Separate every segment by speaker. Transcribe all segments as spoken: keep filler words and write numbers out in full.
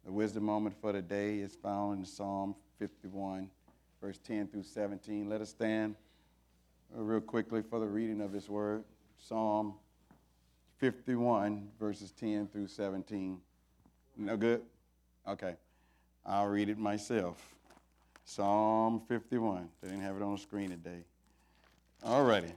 Speaker 1: The wisdom moment for the day is found in Psalm fifty-one, verse ten through seventeen. Let us stand real quickly for the reading of this word. Psalm fifty-one, verses ten through seventeen. No good? Okay. I'll read it myself. Psalm fifty-one. They didn't have it on the screen today. All righty.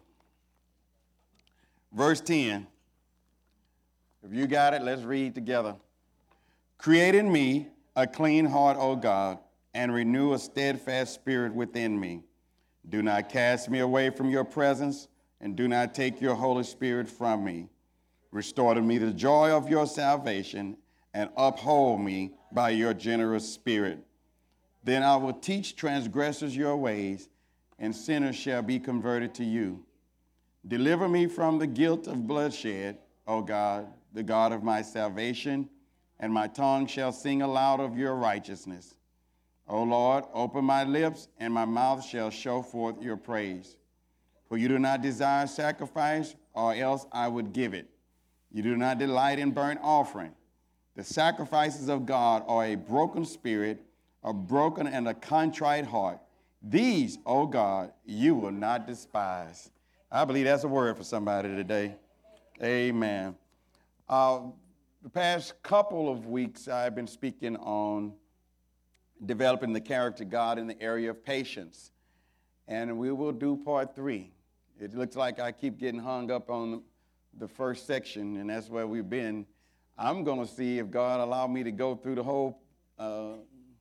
Speaker 1: Verse ten. If you got it, let's read together. Create in me a clean heart, O God, and renew a steadfast spirit within me. Do not cast me away from your presence, and do not take your Holy Spirit from me. Restore to me the joy of your salvation, and uphold me by your generous spirit. Then I will teach transgressors your ways, and sinners shall be converted to you. Deliver me from the guilt of bloodshed, O God, the God of my salvation, and my tongue shall sing aloud of your righteousness. O Lord, open my lips, and my mouth shall show forth your praise. For you do not desire sacrifice, or else I would give it. You do not delight in burnt offering. The sacrifices of God are a broken spirit, a broken and a contrite heart. These, O God, you will not despise. I believe that's a word for somebody today. Amen. Uh, the past couple of weeks, I've been speaking on developing the character of God in the area of patience. And we will do part three. It looks like I keep getting hung up on the first section, and that's where we've been. I'm going to see if God allow me to go through the whole uh,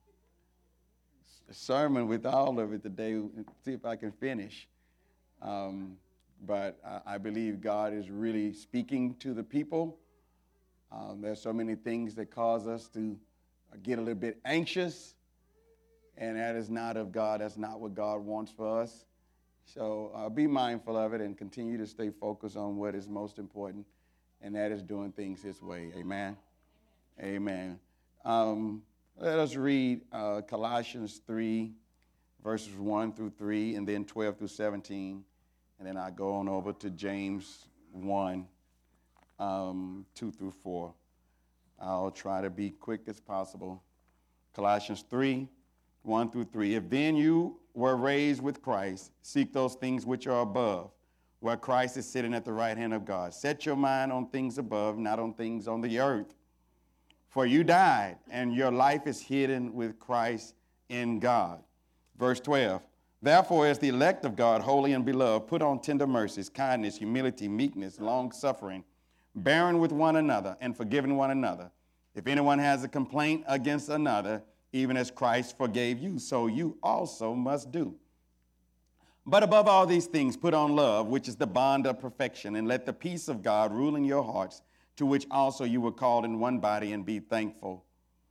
Speaker 1: sermon with all of it today, and see if I can finish. Um, but I, I believe God is really speaking to the people. Um, there's so many things that cause us to get a little bit anxious, and that is not of God. That's not what God wants for us. So uh, be mindful of it and continue to stay focused on what is most important, and that is doing things His way. Amen? Amen. Um, let us read uh, Colossians three, verses one through three, and then twelve through seventeen, and then I go on over to James one. Um, two through four. I'll try to be quick as possible. Colossians three, one through three. If then you were raised with Christ, seek those things which are above, where Christ is sitting at the right hand of God. Set your mind on things above, not on things on the earth. For you died, and your life is hidden with Christ in God. Verse twelve. Therefore, as the elect of God, holy and beloved, put on tender mercies, kindness, humility, meekness, long-suffering, bearing with one another and forgiving one another. If anyone has a complaint against another, even as Christ forgave you, so you also must do. But above all these things, put on love, which is the bond of perfection, and let the peace of God rule in your hearts, to which also you were called in one body, and be thankful.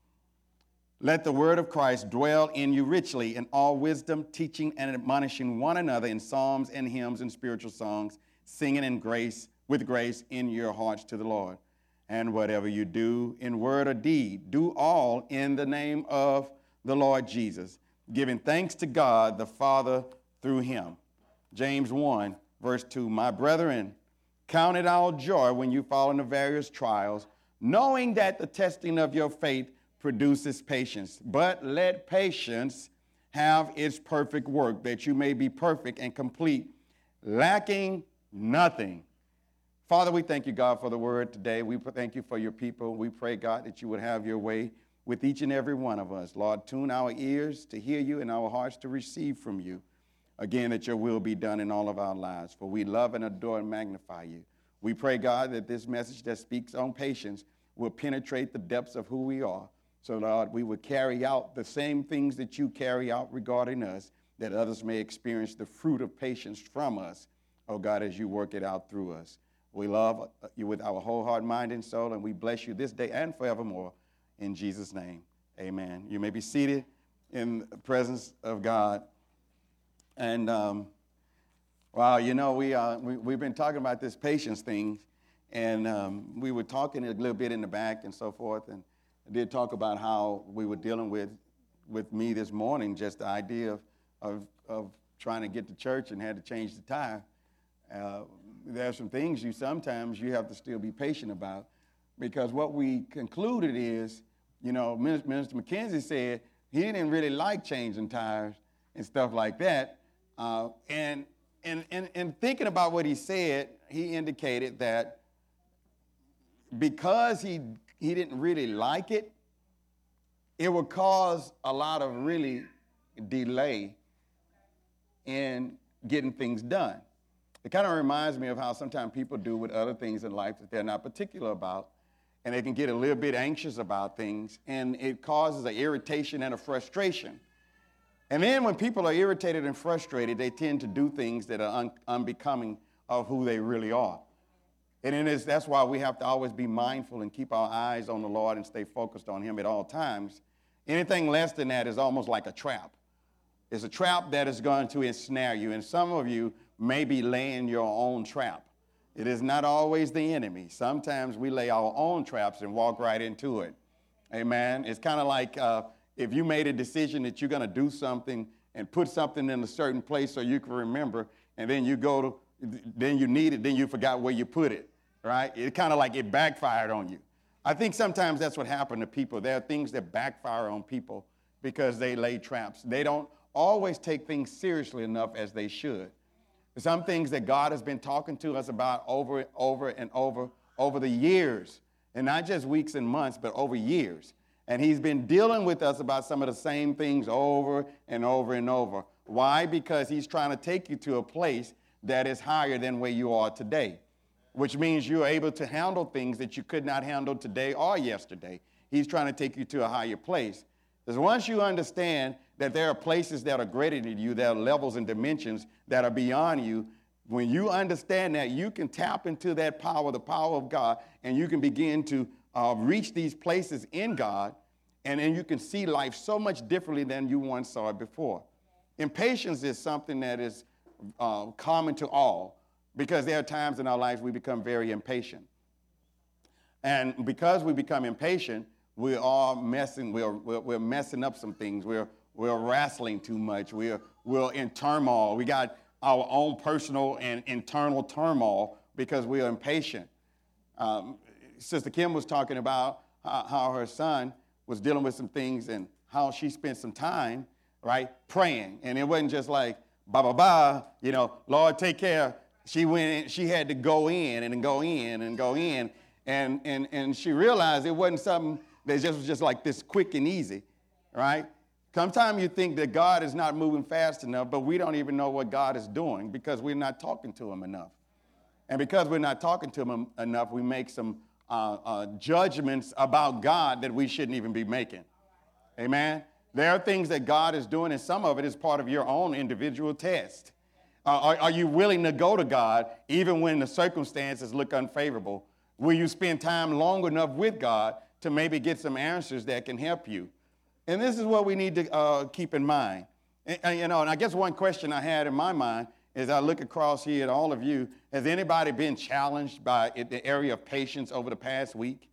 Speaker 1: Let the word of Christ dwell in you richly in all wisdom, teaching and admonishing one another in psalms and hymns and spiritual songs, singing in grace with grace in your hearts to the Lord. And whatever you do in word or deed, do all in the name of the Lord Jesus, giving thanks to God the Father through him. James one, verse two, my brethren, count it all joy when you fall into various trials, knowing that the testing of your faith produces patience. But let patience have its perfect work, that you may be perfect and complete, lacking nothing. Father, we thank you, God, for the word today. We thank you for your people. We pray, God, that you would have your way with each and every one of us. Lord, tune our ears to hear you and our hearts to receive from you. Again, that your will be done in all of our lives, for we love and adore and magnify you. We pray, God, that this message that speaks on patience will penetrate the depths of who we are. So, Lord, we will carry out the same things that you carry out regarding us, that others may experience the fruit of patience from us, oh God, as you work it out through us. We love you with our whole heart, mind, and soul, and we bless you this day and forevermore. In Jesus' name, amen. You may be seated in the presence of God. And, um, wow, you know, we, uh, we, we've been talking about this patience thing, and um, we were talking a little bit in the back and so forth, and I did talk about how we were dealing with, with me this morning, just the idea of, of, of trying to get to church and had to change the tire. Uh, there are some things you sometimes you have to still be patient about, because what we concluded is You know, Minister McKenzie said he didn't really like changing tires and stuff like that. Uh, and, and, and, and thinking about what he said, he indicated that because he, he didn't really like it, it would cause a lot of really delay in getting things done. It kind of reminds me of how sometimes people do with other things in life that they're not particular about, and they can get a little bit anxious about things, and it causes an irritation and a frustration. And then when people are irritated and frustrated, they tend to do things that are un- unbecoming of who they really are. And it is, that's why we have to always be mindful and keep our eyes on the Lord and stay focused on him at all times. Anything less than that is almost like a trap. It's a trap that is going to ensnare you. And some of you may be laying your own trap. It is not always the enemy. Sometimes we lay our own traps and walk right into it. Amen. It's kind of like uh, if you made a decision that you're going to do something and put something in a certain place so you can remember, and then you go to, then you need it, then you forgot where you put it, right? It kind of like it backfired on you. I think sometimes that's what happened to people. There are things that backfire on people because they lay traps. They don't always take things seriously enough as they should. Some things that God has been talking to us about over and over and over, over the years, and not just weeks and months, but over years. And he's been dealing with us about some of the same things over and over and over. Why? Because he's trying to take you to a place that is higher than where you are today, which means you're able to handle things that you could not handle today or yesterday. He's trying to take you to a higher place. Because once you understand that there are places that are greater than you, there are levels and dimensions that are beyond you, when you understand that, you can tap into that power, the power of God, and you can begin to uh, reach these places in God, and then you can see life so much differently than you once saw it before. Impatience is something that is uh, common to all, because there are times in our lives we become very impatient. And because we become impatient, we are messing, we're, we're, we're messing up some things. We're, we're wrestling too much. We're, we're in turmoil. We got our own personal and internal turmoil because we are impatient. Um, Sister Kim was talking about how, how her son was dealing with some things and how she spent some time, right, praying. And it wasn't just like, ba, ba, ba, you know, Lord, take care. She went in, she had to go in and go in and go in. And, and, and she realized it wasn't something that just was just like this quick and easy, right? Sometimes you think that God is not moving fast enough, but we don't even know what God is doing because we're not talking to him enough. And because we're not talking to him enough, we make some uh, uh, judgments about God that we shouldn't even be making. Amen? There are things that God is doing, and some of it is part of your own individual test. Uh, are, are you willing to go to God even when the circumstances look unfavorable? Will you spend time long enough with God to maybe get some answers that can help you? And this is what we need to uh, keep in mind. And, and, you know, and I guess one question I had in my mind as I look across here at all of you, has anybody been challenged by the area of patience over the past week?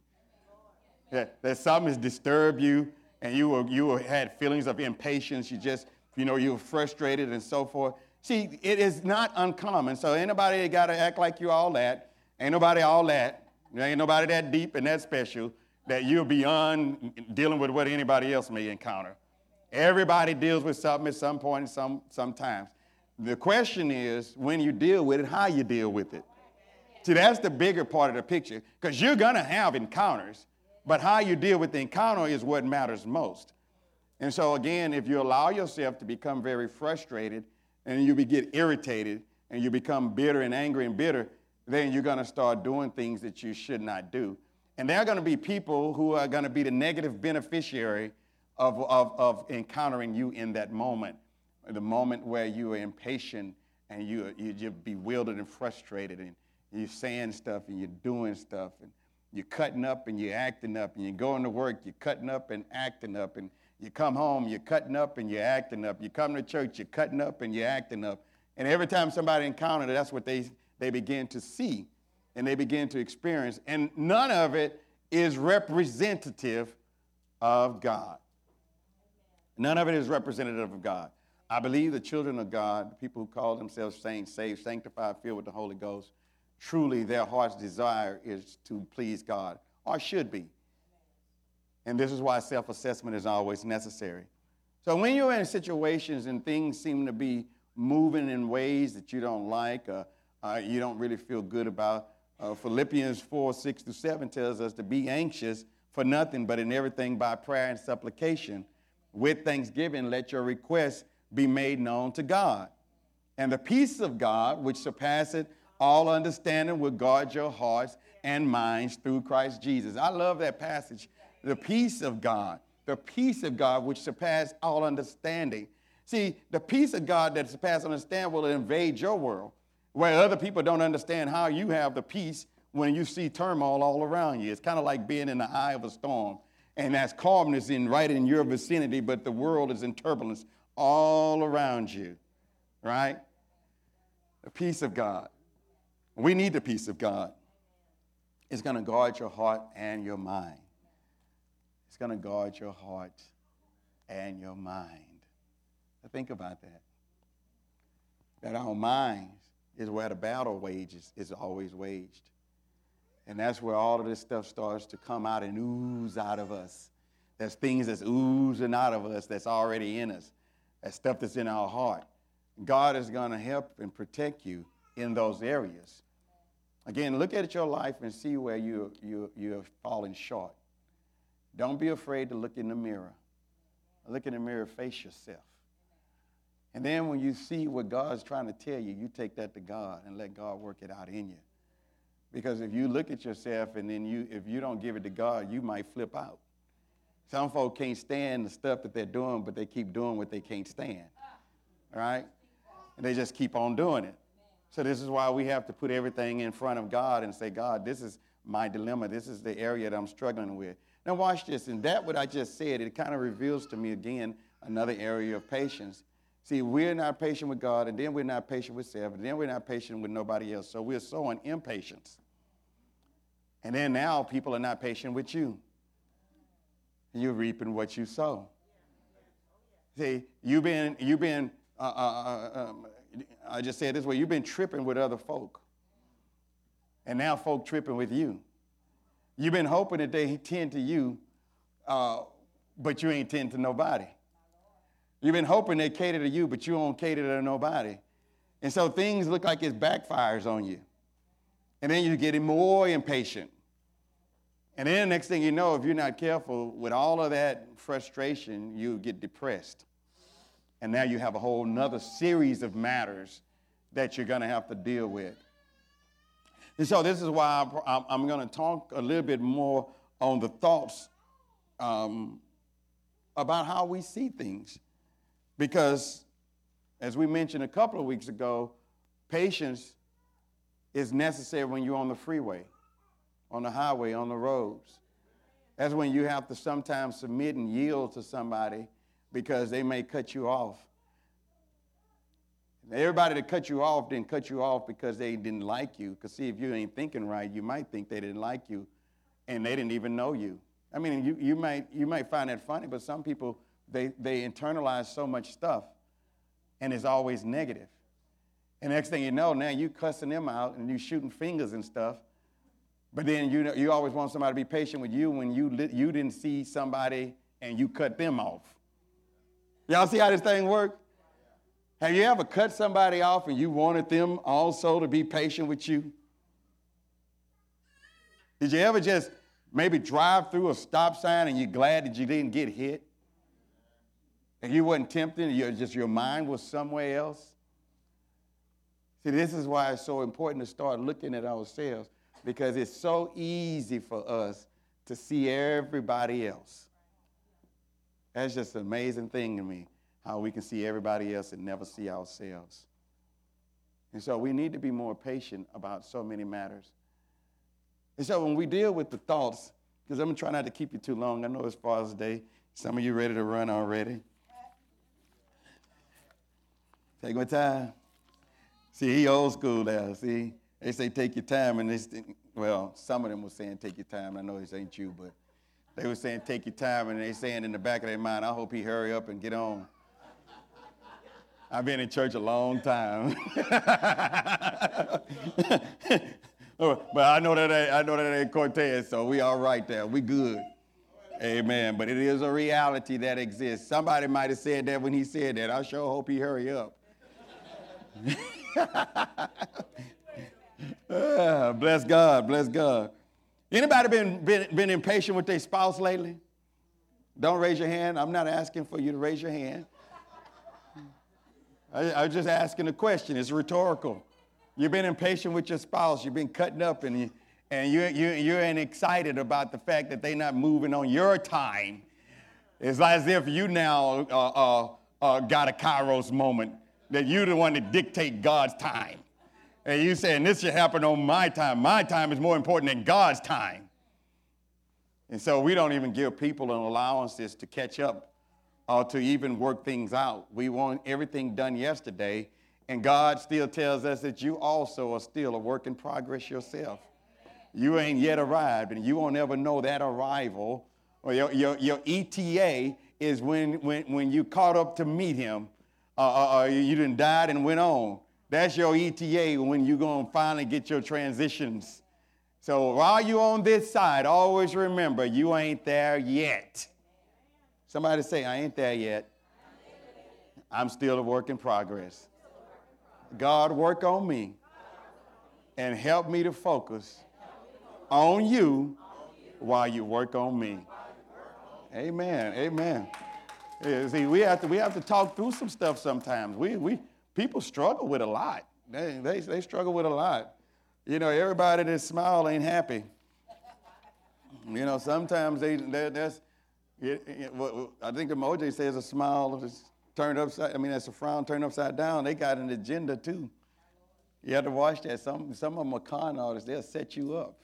Speaker 1: That, that something has disturbed you and you were, you were, had feelings of impatience. You just, you know, you were frustrated and so forth. See, it is not uncommon. So anybody got to act like you all that. Ain't nobody all that. There ain't nobody that deep and that special that you're beyond dealing with what anybody else may encounter. Everybody deals with something at some point and some sometimes. The question is, when you deal with it, how you deal with it. See, that's the bigger part of the picture, because you're going to have encounters, but how you deal with the encounter is what matters most. And so, again, if you allow yourself to become very frustrated and you get irritated and you become bitter and angry and bitter, then you're going to start doing things that you should not do. And there are going to be people who are going to be the negative beneficiary of, of, of encountering you in that moment, the moment where you are impatient and you, you, you're bewildered and frustrated and you're saying stuff and you're doing stuff and you're cutting up and you're acting up and you're going to work, you're cutting up and acting up, and you come home, you're cutting up and you're acting up. You come to church, you're cutting up and you're acting up. And every time somebody encounters it, that's what they, they begin to see and they begin to experience. And none of it is representative of God. None of it is representative of God. I believe the children of God, the people who call themselves saints, saved, sanctified, filled with the Holy Ghost, truly their heart's desire is to please God, or should be. And this is why self-assessment is always necessary. So when you're in situations and things seem to be moving in ways that you don't like, uh, uh, you don't really feel good about, uh, Philippians four, six through seven tells us to be anxious for nothing, but in everything by prayer and supplication. With thanksgiving, let your requests be made known to God. And the peace of God, which surpasseth all understanding, will guard your hearts and minds through Christ Jesus. I love that passage. The peace of God, the peace of God, which surpasses all understanding. See, the peace of God that surpasses understanding will invade your world, where other people don't understand how you have the peace when you see turmoil all around you. It's kind of like being in the eye of a storm, and that's calmness in right in your vicinity, but the world is in turbulence all around you, right? The peace of God. We need the peace of God. It's going to guard your heart and your mind. It's going to guard your heart and your mind. Think about that. That our minds is where the battle wages is always waged. And that's where all of this stuff starts to come out and ooze out of us. There's things that's oozing out of us that's already in us. That stuff that's in our heart. God is going to help and protect you in those areas. Again, look at your life and see where you, you, you're falling short. Don't be afraid to look in the mirror. Look in the mirror, face yourself. And then when you see what God's trying to tell you, you take that to God and let God work it out in you. Because if you look at yourself and then you, if you don't give it to God, you might flip out. Some folk can't stand the stuff that they're doing, but they keep doing what they can't stand. All right? And they just keep on doing it. So this is why we have to put everything in front of God and say, God, this is my dilemma. This is the area that I'm struggling with. Now watch this. And that what I just said, it kind of reveals to me again another area of patience. See, we're not patient with God, and then we're not patient with self, and then we're not patient with nobody else. So we're sowing impatience. And then now people are not patient with you. And you're reaping what you sow. See, you've been, you've been uh, uh, uh, um, I just said this way, you've been tripping with other folk. And now folk tripping with you. You've been hoping that they tend to you, uh, but you ain't tend to nobody. You've been hoping they cater to you, but you don't cater to nobody. And so things look like it backfires on you. And then you're getting more impatient. And then the next thing you know, if you're not careful, with all of that frustration, you get depressed. And now you have a whole nother series of matters that you're going to have to deal with. And so this is why I'm, I'm going to talk a little bit more on the thoughts um, about how we see things. Because, as we mentioned a couple of weeks ago, patience is necessary when you're on the freeway, on the highway, on the roads. That's when you have to sometimes submit and yield to somebody because they may cut you off. Everybody that cut you off didn't cut you off because they didn't like you. Because, see, if you ain't thinking right, you might think they didn't like you, and they didn't even know you. I mean, you, you, might, you might find that funny, but some people, They, they internalize so much stuff, and it's always negative. And next thing you know, now you cussing them out and you shooting fingers and stuff. But then you you always want somebody to be patient with you when you you didn't see somebody and you cut them off. Y'all see how this thing works? Have you ever cut somebody off and you wanted them also to be patient with you? Did you ever just maybe drive through a stop sign and you're glad that you didn't get hit? And you wasn't tempted, you're just your mind was somewhere else. See, this is why it's so important to start looking at ourselves, because it's so easy for us to see everybody else. That's just an amazing thing to me, how we can see everybody else and never see ourselves. And so we need to be more patient about so many matters. And so when we deal with the thoughts, because I'm going to try not to keep you too long. I know it's Father's Day. Some of you ready to run already. Take my time. See, he old school now, see? They say take your time, and they, well, some of them were saying take your time. I know this ain't you, but they were saying take your time, and they saying in the back of their mind, I hope he hurry up and get on. I've been in church a long time. But I know that ain't, I know that ain't Cortez, so we all right there. We good. Amen. But it is a reality that exists. Somebody might have said that when he said that. I sure hope he hurry up. uh, bless God. Bless God. Anybody been, been, been impatient with their spouse lately? Don't raise your hand. I'm not asking for you to raise your hand. I, I'm just asking a question. It's rhetorical. You've been impatient with your spouse. You've been cutting up, and, you, and you, you, you're excited about the fact that they're not moving on your time. It's as if you now uh, uh, uh, got a Kairos moment, that you're the one that dictate God's time. And you saying, this should happen on my time. My time is more important than God's time. And so we don't even give people an allowances to catch up or to even work things out. We want everything done yesterday, and God still tells us that you also are still a work in progress yourself. You ain't yet arrived, and you won't ever know that arrival. Or your, your, your E T A is when, when, when you caught up to meet him, uh, or you done died and went on. That's your E T A when you're going to finally get your transitions. So while you're on this side, always remember, you ain't there yet. Somebody say, I ain't there yet. I'm still a work in progress. God, work on me and help me to focus on you while you work on me. Amen. Amen. Yeah, see, we have to we have to talk through some stuff sometimes. We we people struggle with a lot. They they they struggle with a lot. You know, everybody that smile ain't happy. You know, sometimes they, they that's, it, it, what, I think the O J says a smile is turned upside, I mean, that's a frown turned upside down. They got an agenda too. You have to watch that. Some, some of them are con artists. They'll set you up.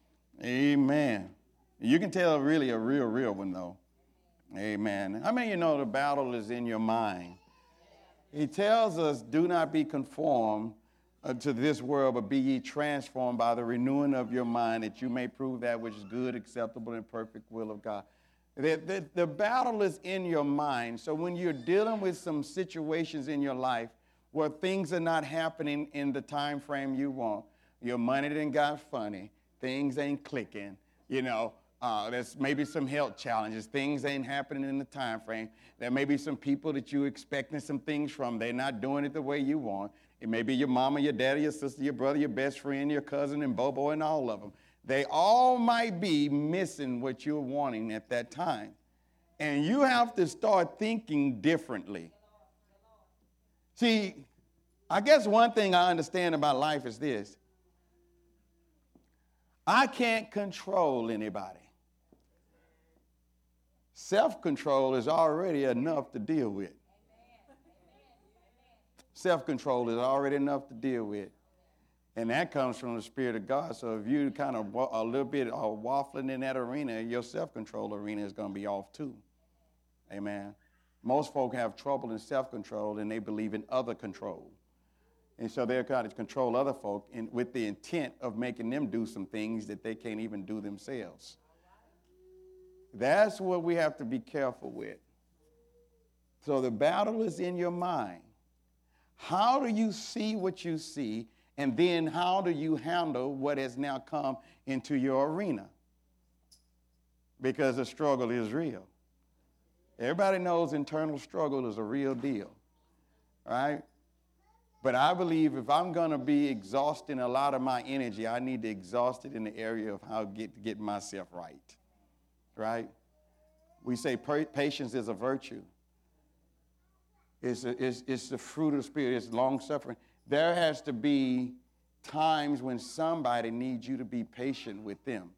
Speaker 1: Amen. You can tell really a real, real one though. Amen. How many of you know the battle is in your mind? He tells us, do not be conformed Uh, to this world, but be ye transformed by the renewing of your mind, that you may prove that which is good, acceptable, and perfect will of God. The, the, the battle is in your mind. So when you're dealing with some situations in your life where things are not happening in the time frame you want, your money done got funny, things ain't clicking, you know, uh, there's maybe some health challenges, things ain't happening in the time frame. There may be some people that you're expecting some things from, they're not doing it the way you want. It may be your mama, your daddy, your sister, your brother, your best friend, your cousin, and Bobo, and all of them. They all might be missing what you're wanting at that time. And you have to start thinking differently. See, I guess one thing I understand about life is this. I can't control anybody. Self-control is already enough to deal with. Self-control is already enough to deal with. And that comes from the Spirit of God. So if you kind of a little bit are waffling in that arena, your self-control arena is going to be off too. Amen. Most folk have trouble in self-control, and they believe in other control. And so they're trying to control other folk in, with the intent of making them do some things that they can't even do themselves. That's what we have to be careful with. So the battle is in your mind. How do you see what you see, and then how do you handle what has now come into your arena? Because the struggle is real. Everybody knows internal struggle is a real deal, right? But I believe if I'm going to be exhausting a lot of my energy, I need to exhaust it in the area of how to get, get myself right, right? We say patience is a virtue. It's, a, it's, it's the fruit of the Spirit. It's long-suffering. There has to be times when somebody needs you to be patient with them.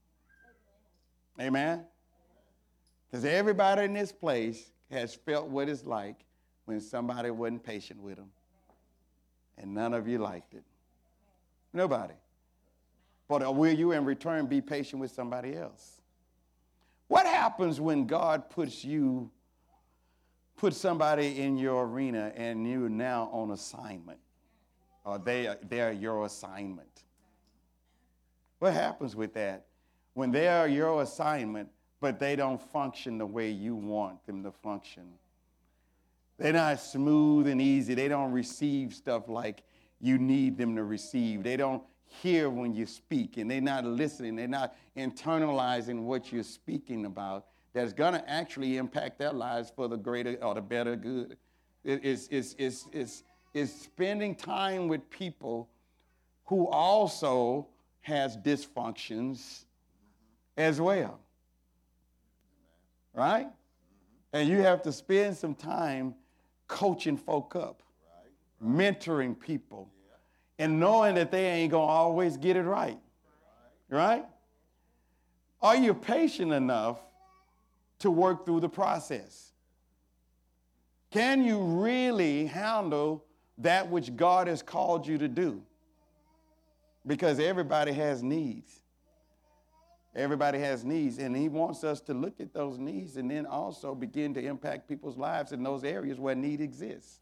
Speaker 1: Amen? Because everybody in this place has felt what it's like when somebody wasn't patient with them. And none of you liked it. Nobody. But will you in return be patient with somebody else? What happens when God puts you Put somebody in your arena and you're now on assignment, or they are, they're your assignment? What happens with that? When they are your assignment, but they don't function the way you want them to function. They're not smooth and easy. They don't receive stuff like you need them to receive. They don't hear when you speak, and they're not listening, they're not internalizing what you're speaking about, that's going to actually impact their lives for the greater or the better good. It, it's, it's, it's, it's, it's spending time with people who also has dysfunctions as well. Right? And you have to spend some time coaching folk up, mentoring people, and knowing that they ain't going to always get it right. Right? Are you patient enough to work through the process? Can you really handle that which God has called you to do? Because everybody has needs. Everybody has needs, and he wants us to look at those needs and then also begin to impact people's lives in those areas where need exists.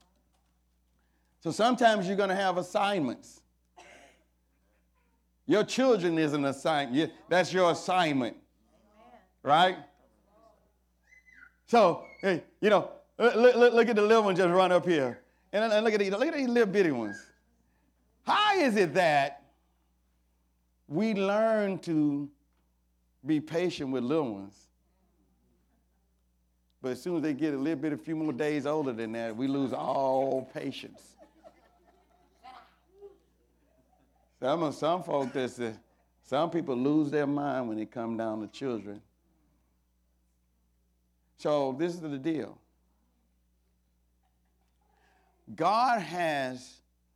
Speaker 1: So sometimes you're going to have assignments. Your children is an assignment. That's your assignment, right? So, hey, you know, look, look, look at the little one just run up here. And look at these, look at these little bitty ones. How is it that we learn to be patient with little ones, but as soon as they get a little bit, a few more days older than that, we lose all patience? Some, some folk, that's, uh, some people lose their mind when it comes down to children. So this is the deal. God has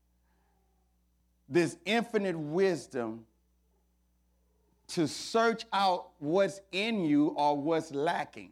Speaker 1: this infinite wisdom to search out what's in you or what's lacking.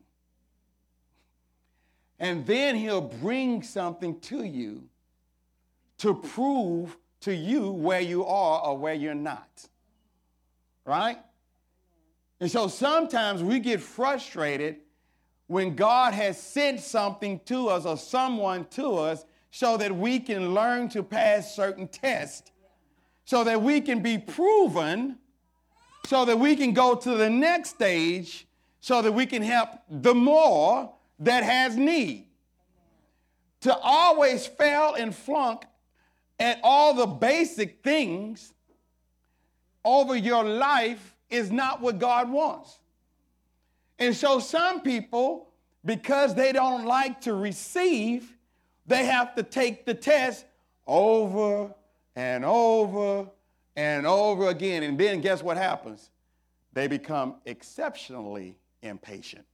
Speaker 1: And then he'll bring something to you to prove to you where you are or where you're not. Right? And so sometimes we get frustrated when God has sent something to us or someone to us so that we can learn to pass certain tests, so that we can be proven, so that we can go to the next stage, so that we can help the more that has need. To always fail and flunk at all the basic things over your life is not what God wants. And so some people, because they don't like to receive, they have to take the test over and over and over again. And then guess what happens? They become exceptionally impatient.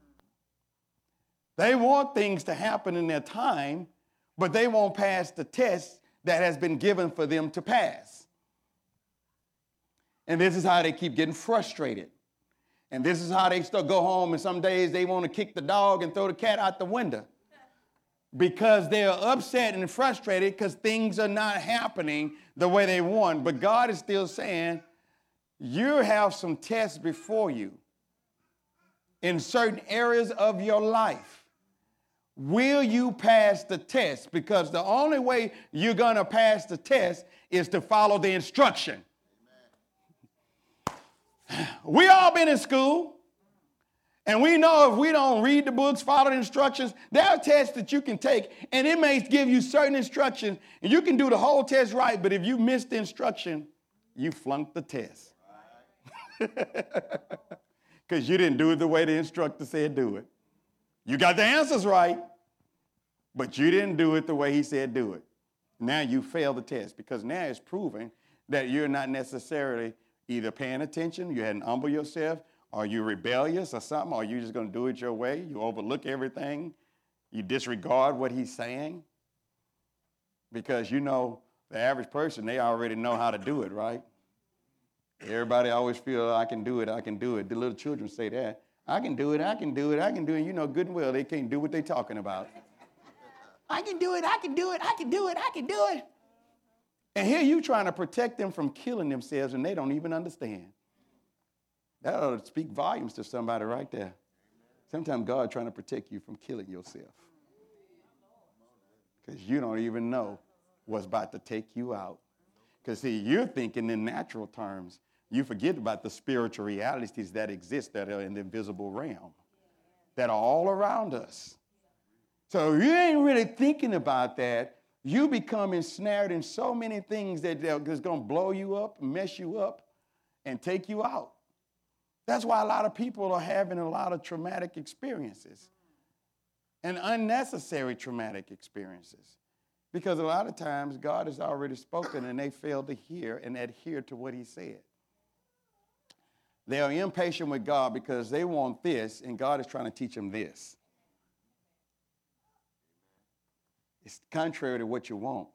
Speaker 1: They want things to happen in their time, but they won't pass the test that has been given for them to pass. And this is how they keep getting frustrated. And this is how they still go home, and some days they want to kick the dog and throw the cat out the window because they're upset and frustrated because things are not happening the way they want. But God is still saying, you have some tests before you in certain areas of your life. Will you pass the test? Because the only way you're going to pass the test is to follow the instruction. We all been in school, and we know if we don't read the books, follow the instructions, there are tests that you can take, and it may give you certain instructions, and you can do the whole test right, but if you miss the instruction, you flunked the test. Because you didn't do it the way the instructor said do it. You got the answers right, but you didn't do it the way he said do it. Now you failed the test, because now it's proven that you're not necessarily either paying attention, you hadn't humbled yourself, or you're rebellious or something, or you're just going to do it your way. You overlook everything. You disregard what he's saying. Because you know, the average person, they already know how to do it, right? Everybody always feel, I can do it, I can do it. The little children say that. I can do it, I can do it, I can do it. You know good and well they can't do what they're talking about. I can do it, I can do it, I can do it, I can do it. And here you trying to protect them from killing themselves, and they don't even understand. That ought to speak volumes to somebody right there. Sometimes God trying to protect you from killing yourself, because you don't even know what's about to take you out. Because, see, you're thinking in natural terms. You forget about the spiritual realities that exist that are in the invisible realm, that are all around us. So you ain't really thinking about that you become ensnared in so many things that is going to blow you up, mess you up, and take you out. That's why a lot of people are having a lot of traumatic experiences and unnecessary traumatic experiences. Because a lot of times God has already spoken and they fail to hear and adhere to what he said. They are impatient with God because they want this and God is trying to teach them this. It's contrary to what you want.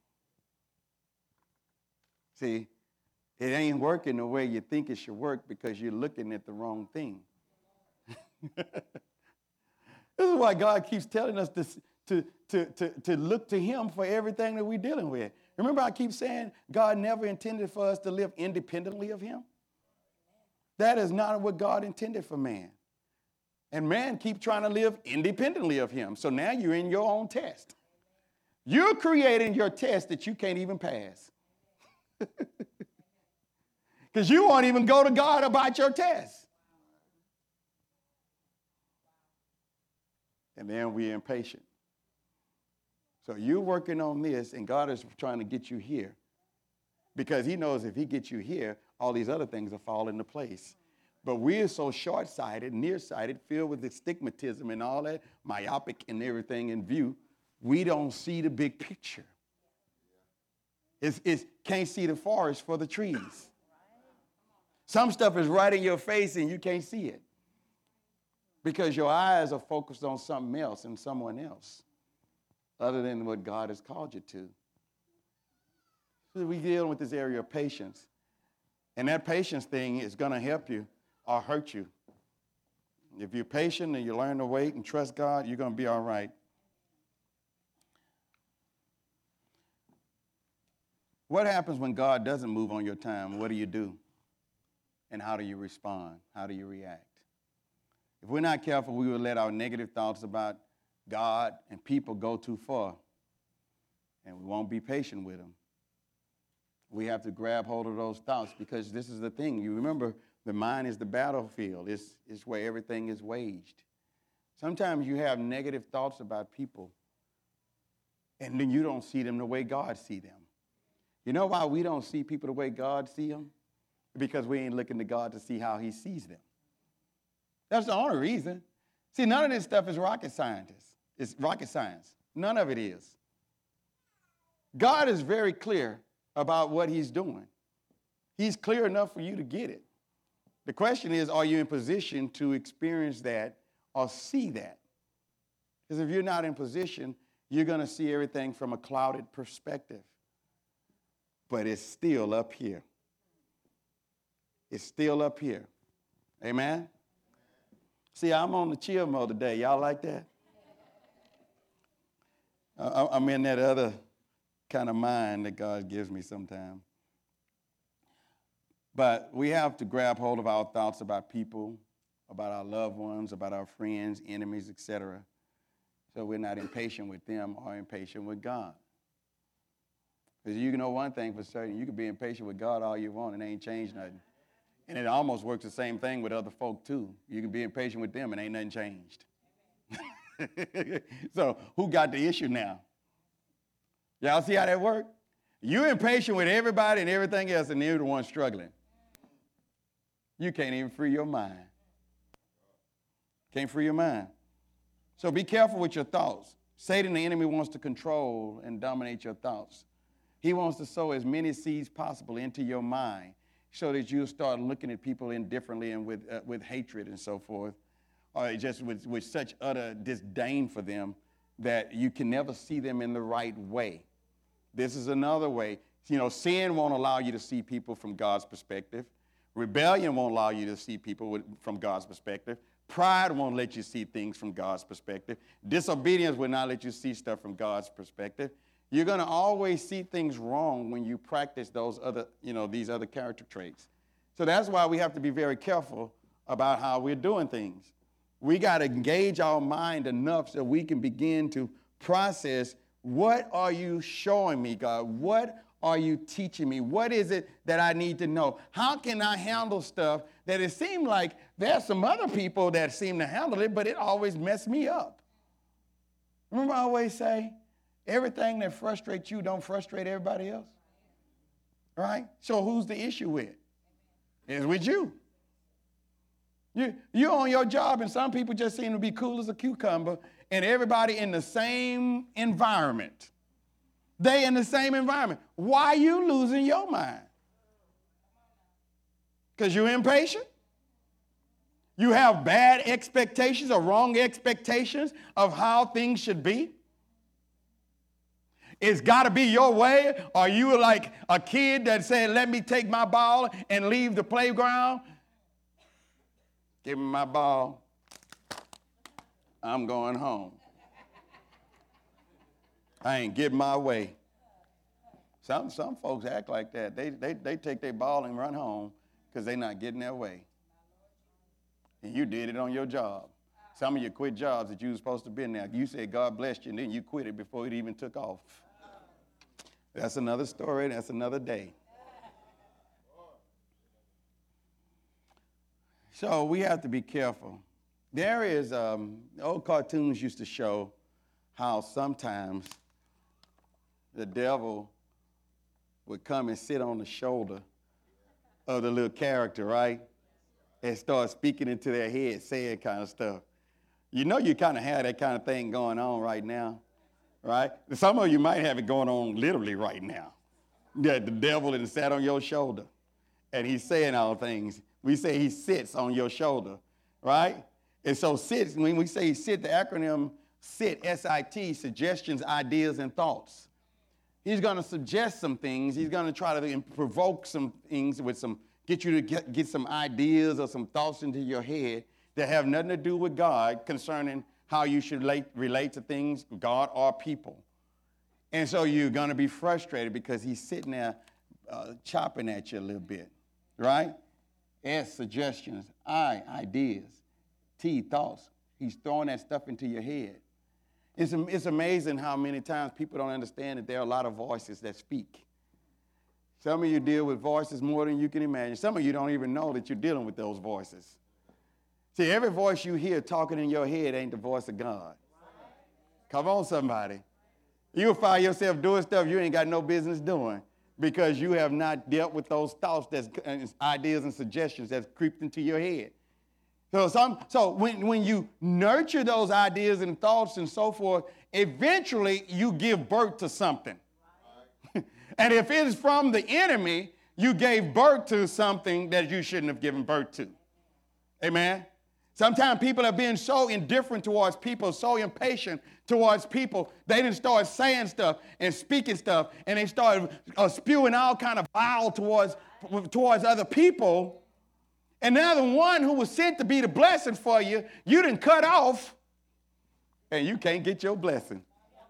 Speaker 1: See, it ain't working the way you think it should work because you're looking at the wrong thing. This is why God keeps telling us to, to, to, to, to look to him for everything that we're dealing with. Remember, I keep saying God never intended for us to live independently of him. That is not what God intended for man. And man keeps trying to live independently of him. So now you're in your own test. You're creating your test that you can't even pass. Because you won't even go to God about your test. And then we're impatient. So you're working on this, and God is trying to get you here. Because he knows if he gets you here, all these other things will fall into place. But we're so short-sighted, nearsighted, filled with astigmatism and all that, myopic and everything in view, we don't see the big picture. It's, it's can't see the forest for the trees. Some stuff is right in your face and you can't see it because your eyes are focused on something else and someone else other than what God has called you to. So we deal with this area of patience. And that patience thing is going to help you or hurt you. If you're patient and you learn to wait and trust God, you're going to be all right. What happens when God doesn't move on your time? What do you do? And how do you respond? How do you react? If we're not careful, we will let our negative thoughts about God and people go too far, and we won't be patient with them. We have to grab hold of those thoughts because this is the thing. You remember, the mind is the battlefield. It's, it's where everything is waged. Sometimes you have negative thoughts about people, and then you don't see them the way God sees them. You know why we don't see people the way God sees them? Because we ain't looking to God to see how he sees them. That's the only reason. See, none of this stuff is rocket scientists. It's rocket science. None of it is. God is very clear about what he's doing. He's clear enough for you to get it. The question is, are you in position to experience that or see that? Because if you're not in position, you're going to see everything from a clouded perspective. But it's still up here. It's still up here. Amen? See, I'm on the chill mode today. Y'all like that? I'm in that other kind of mind that God gives me sometimes. But we have to grab hold of our thoughts about people, about our loved ones, about our friends, enemies, et cetera, so we're not impatient with them or impatient with God. Because you know one thing for certain, you can be impatient with God all you want and it ain't changed nothing. And it almost works the same thing with other folk too. You can be impatient with them and ain't nothing changed. So who got the issue now? Y'all see how that works? You're impatient with everybody and everything else and you're the one struggling. You can't even free your mind. Can't free your mind. So be careful with your thoughts. Satan, the enemy, wants to control and dominate your thoughts. He wants to sow as many seeds possible into your mind so that you'll start looking at people indifferently and with, uh, with hatred and so forth, or just with, with such utter disdain for them that you can never see them in the right way. This is another way. You know, sin won't allow you to see people from God's perspective. Rebellion won't allow you to see people with, from God's perspective. Pride won't let you see things from God's perspective. Disobedience will not let you see stuff from God's perspective. You're going to always see things wrong when you practice those other, you know, these other character traits. So that's why we have to be very careful about how we're doing things. We got to engage our mind enough so we can begin to process, what are you showing me, God? What are you teaching me? What is it that I need to know? How can I handle stuff that it seems like there's some other people that seem to handle it, but it always messed me up? Remember I always say, Everything that frustrates you don't frustrate everybody else. Right? So who's the issue with? It's with you. You, you're on your job, and some people just seem to be cool as a cucumber, and everybody in the same environment. They in the same environment. Why are you losing your mind? Because you're impatient? You have bad expectations or wrong expectations of how things should be? It's got to be your way? Or you like a kid that said, let me take my ball and leave the playground? Give me my ball. I'm going home. I ain't getting my way. Some, some folks act like that. They, they, they take their ball and run home because they're not getting their way. And you did it on your job. Some of you quit jobs that you were supposed to be in there. You said God blessed you, and then you quit it before it even took off. That's another story. That's another day. So we have to be careful. There is, um, old cartoons used to show how sometimes the devil would come and sit on the shoulder of the little character, right? And start speaking into their head, saying kind of stuff. You know you kind of have that kind of thing going on right now, right? Some of you might have it going on literally right now. That the devil is sat on your shoulder, and he's saying all things. We say he sits on your shoulder, right? And so sits, when we say sit, the acronym SIT, S I T, suggestions, ideas, and thoughts. He's going to suggest some things. He's going to try to provoke some things with some, get you to get, get some ideas or some thoughts into your head that have nothing to do with God concerning how you should relate, relate to things, God or people. And so you're going to be frustrated because he's sitting there uh, chopping at you a little bit, right? S, suggestions. I, ideas. T, thoughts. He's throwing that stuff into your head. It's, it's amazing how many times people don't understand that there are a lot of voices that speak. Some of you deal with voices more than you can imagine. Some of you don't even know that you're dealing with those voices. See, every voice you hear talking in your head ain't the voice of God. Come on, somebody. You'll find yourself doing stuff you ain't got no business doing because you have not dealt with those thoughts, that's, ideas, and suggestions that's creeped into your head. So, some, so when, when you nurture those ideas and thoughts and so forth, eventually you give birth to something. And if it is from the enemy, you gave birth to something that you shouldn't have given birth to. Amen? Sometimes people are being so indifferent towards people, so impatient towards people, they didn't start saying stuff and speaking stuff, and they started uh, spewing all kind of bile towards, towards other people. And now the one who was sent to be the blessing for you, you didn't cut off, and you can't get your blessing.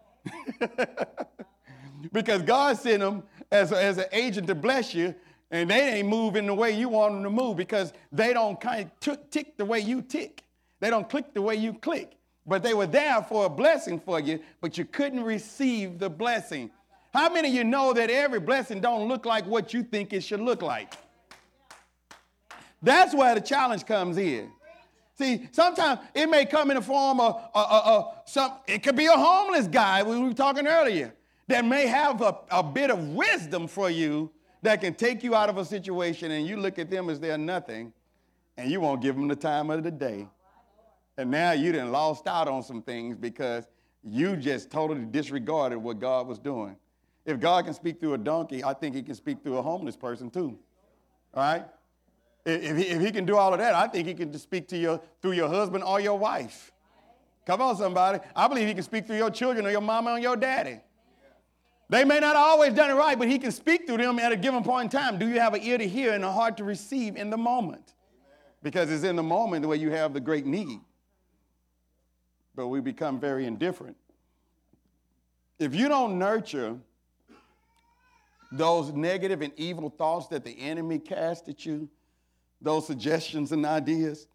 Speaker 1: Because God sent them as, a, as an agent to bless you, and they ain't moving the way you want them to move because they don't kind of t- tick the way you tick. They don't click the way you click. But they were there for a blessing for you, but you couldn't receive the blessing. How many of you know that every blessing don't look like what you think it should look like? That's where the challenge comes in. See, sometimes it may come in the form of uh, uh, uh, some, it could be a homeless guy we were talking earlier that may have a, a bit of wisdom for you that can take you out of a situation, and you look at them as they're nothing, and you won't give them the time of the day. And now you done lost out on some things because you just totally disregarded what God was doing. If God can speak through a donkey, I think he can speak through a homeless person too. All right? If he, if he can do all of that, I think he can just speak to you through your husband or your wife. Come on, somebody. I believe he can speak through your children or your mama or your daddy. They may not have always done it right, but he can speak through them at a given point in time. Do you have an ear to hear and a heart to receive in the moment? Because it's in the moment where you have the great need. But we become very indifferent. If you don't nurture those negative and evil thoughts that the enemy cast at you, those suggestions and ideas,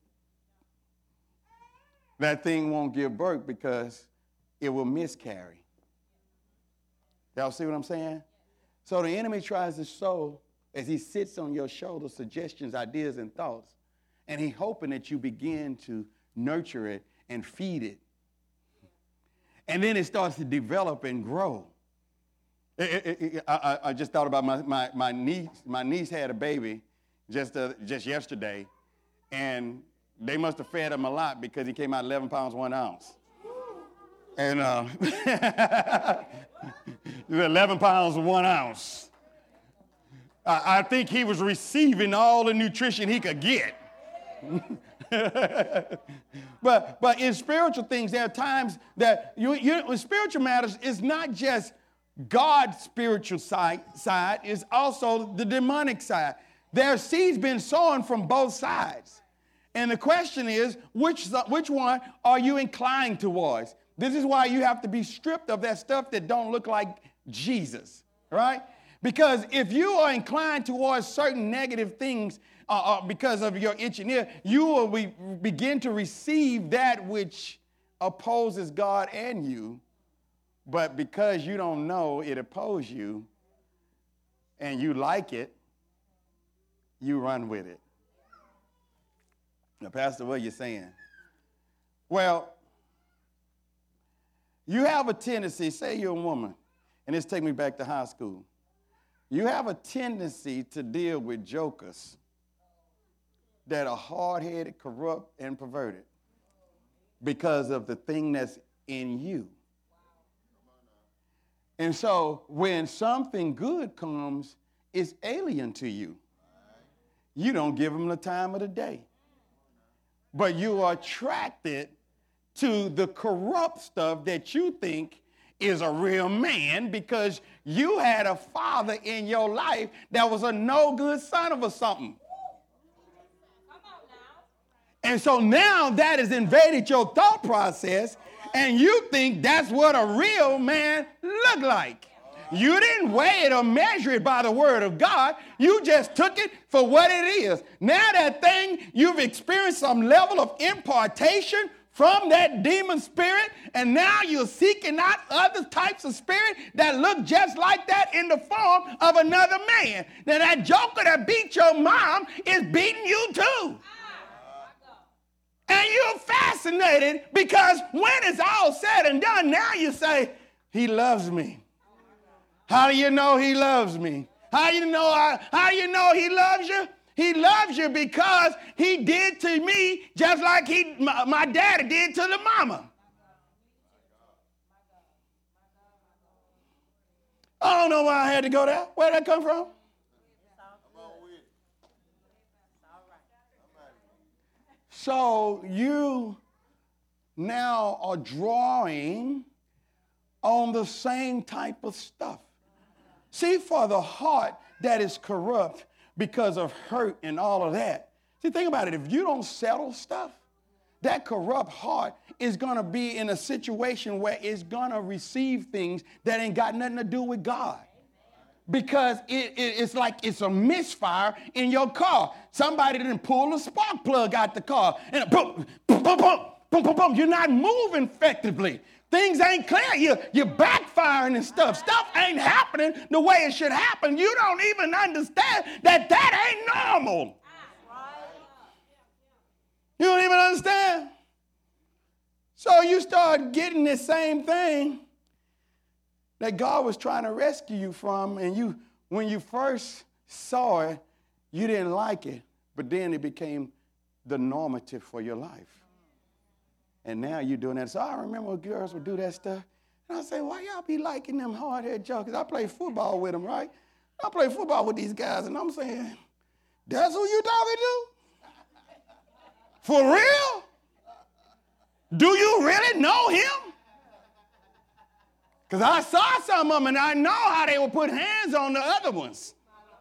Speaker 1: that thing won't give birth because it will miscarry. Y'all see what I'm saying? So the enemy tries to sow, as he sits on your shoulder, suggestions, ideas, and thoughts, and he's hoping that you begin to nurture it and feed it. And then it starts to develop and grow. It, it, it, I, I just thought about my, my, my niece. My niece had a baby just, uh, just yesterday, and they must have fed him a lot because he came out eleven pounds, one ounce. And uh, eleven pounds, one ounce. I, I think he was receiving all the nutrition he could get. but but in spiritual things, there are times that you, you in spiritual matters, it's not just God's spiritual side, side, it's also the demonic side. There are seeds being sown from both sides. And the question is, which, which one are you inclined towards? This is why you have to be stripped of that stuff that don't look like Jesus, right? Because if you are inclined towards certain negative things uh, uh, because of your engineer, you will be, begin to receive that which opposes God and you. But because you don't know it opposes you and you like it, you run with it. Now, Pastor, what are you saying? Well, you have a tendency, say you're a woman, and this takes me back to high school. You have a tendency to deal with jokers that are hard-headed, corrupt, and perverted because of the thing that's in you. And so when something good comes, it's alien to you. You don't give them the time of the day. But you are attracted to the corrupt stuff that you think is a real man because you had a father in your life that was a no good son of a something. And so now that has invaded your thought process, and you think that's what a real man look like. You didn't weigh it or measure it by the word of God. You just took it for what it is. Now that thing, you've experienced some level of impartation from that demon spirit, and now you're seeking out other types of spirit that look just like that in the form of another man. Now that joker that beat your mom is beating you too. And you're fascinated because when it's all said and done, now you say, he loves me. How do you know he loves me? How do you know, I, how do you know he loves you? He loves you because he did to me just like he, my, my daddy did to the mama. I don't know why I had to go there. Where'd that come from? So you now are drawing on the same type of stuff. See, for the heart that is corrupt because of hurt and all of that. See, think about it. If you don't settle stuff, that corrupt heart is going to be in a situation where it's going to receive things that ain't got nothing to do with God. Because it, it, it's like it's a misfire in your car. Somebody didn't pull the spark plug out the car. And boom, boom, boom, boom, boom, boom, boom. You're not moving effectively. Things ain't clear. You're, you're backfiring and stuff. Stuff ain't happening the way it should happen. You don't even understand that that ain't normal. You don't even understand. So you start getting the same thing that God was trying to rescue you from, and you, when you first saw it, you didn't like it, but then it became the normative for your life. And now you're doing that. So I remember when girls would do that stuff, and I say, why y'all be liking them hard-headed jokers? I play football with them, right? I play football with these guys, and I'm saying, that's who you talking to? For real? Do you really know him? Because I saw some of them, and I know how they would put hands on the other ones.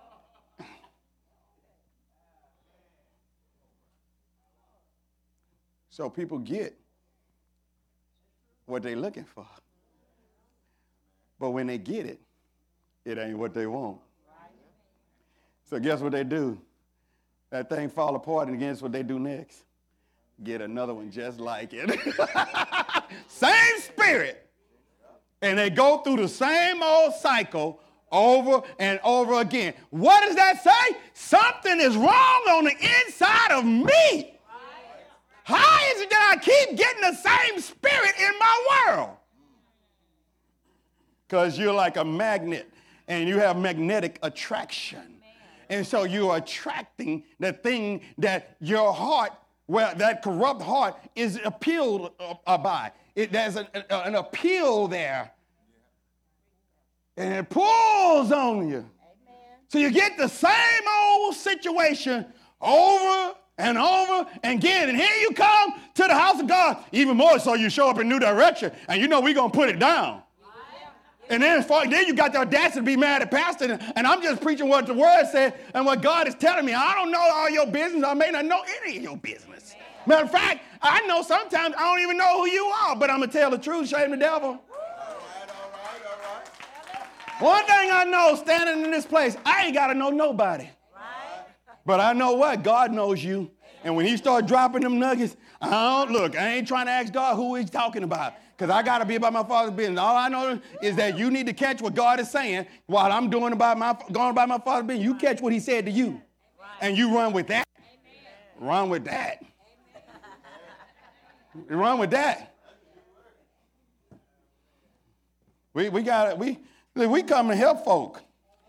Speaker 1: So people get what they're looking for. But when they get it, it ain't what they want. So guess what they do? That thing fall apart, and guess what they do next? Get another one just like it. Same spirit. And they go through the same old cycle over and over again. What does that say? Something is wrong on the inside of me. How is it that I keep getting the same spirit in my world? because you're like a magnet and you have magnetic attraction. And so you're attracting the thing that your heart, well, that corrupt heart is appealed uh, by. It, there's an, a, an appeal there. And it pulls on you. Amen. So you get the same old situation over and over and again. And here you come to the house of God. Even more so, you show up in New Direction. And you know we're going to put it down. And then, then you got the audacity to be mad at pastor, and, and I'm just preaching what the word said and what God is telling me. I don't know all your business. I may not know any of your business. Matter of fact, I know sometimes I don't even know who you are, but I'm going to tell the truth, shame the devil. All right, all right, all right. One thing I know standing in this place, I ain't got to know nobody. Right. But I know what? God knows you. And when he start dropping them nuggets, I don't, look, I ain't trying to ask God who he's talking about. Because I got to be about my Father's business. All I know is that you need to catch what God is saying while I'm doing about my, going about my Father's business. You catch what he said to you. And you run with that. Amen. Run with that. You run with that. We, we got it. We, we come to help folk.